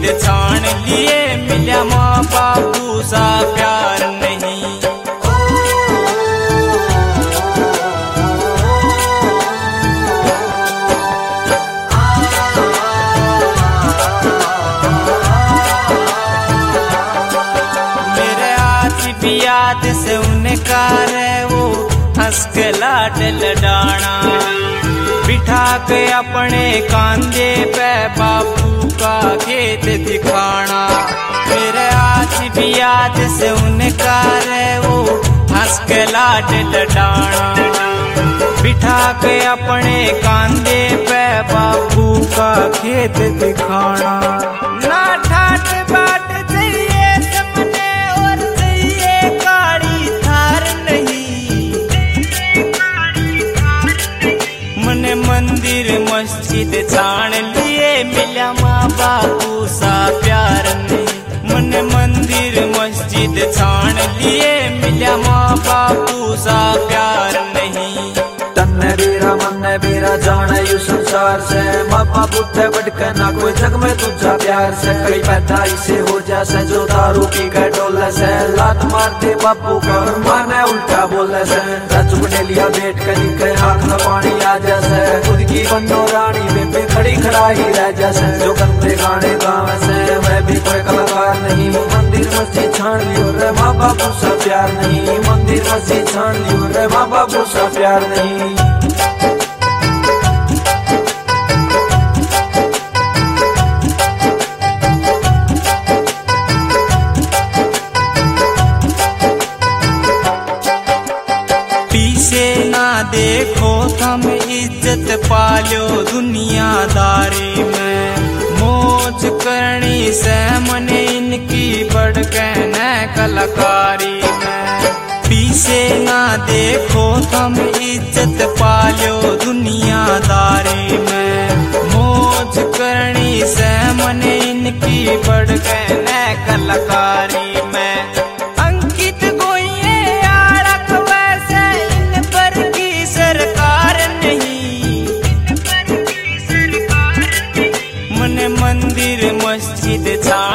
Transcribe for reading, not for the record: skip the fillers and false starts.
मस्जिद छान लिए, मिला माँ बापू सा प्यार नहीं। मेरे आज भी याद से उनका रे वो हंस के लाड लडाना, बिठा के अपने कांधे पे बापू का खेत दिखाना। मेरे आज भी याद से उनका रे वो हंस के लाड लडाना, बिठा के अपने कांधे पे बापू का खेत दिखाना। ना ठाट बाट चाहिए सपने और चाहिए काली थार नहीं, मने मंदिर मस्जिद छान लिए, मिला माँ बापू सा प्यार नहीं। मने मंदिर मस्जिद छान लिए, मिला माँ बापू सा प्यार नहीं। तन्ने बेरा मन्ने बेरा जाने यू संसार से, माँ बापू ते बढ़के ना कोई जग में तुझा प्यार से। कई पैदाई से हो जैसे जो दारू पी के डोले से, लात मार दे बापू का और माने उल्टा बोले से। रज बने लिया बैठ कर निकले आँख में पानी आ जैसे, खुद की बनो रानी बेबे खड़ी खड़ा ही रह जैसे। जो गंदे गाने गावे से मैं भी कोई कलाकार नहीं, मंदिर मस्जिद छान लियो रे माँ बापू सा प्यार नहीं। मंदिर मस्जिद छान लियो रे माँ बापू सा प्यार नहीं। पीछे ना देखो तुम इज्जत पालो दुनियादारी में, मौज करनी से मने इनकी बढ़ के न कलाकारी में। पीछे ना देखो तुम इज्जत पालो दुनियादारी में, मौज करनी से मने इनकी बढ़ के न कलाकारी में। अंकित गोये आड़क वैसे इन पर की सरकार नहीं, मने मंदिर मस्जिद छान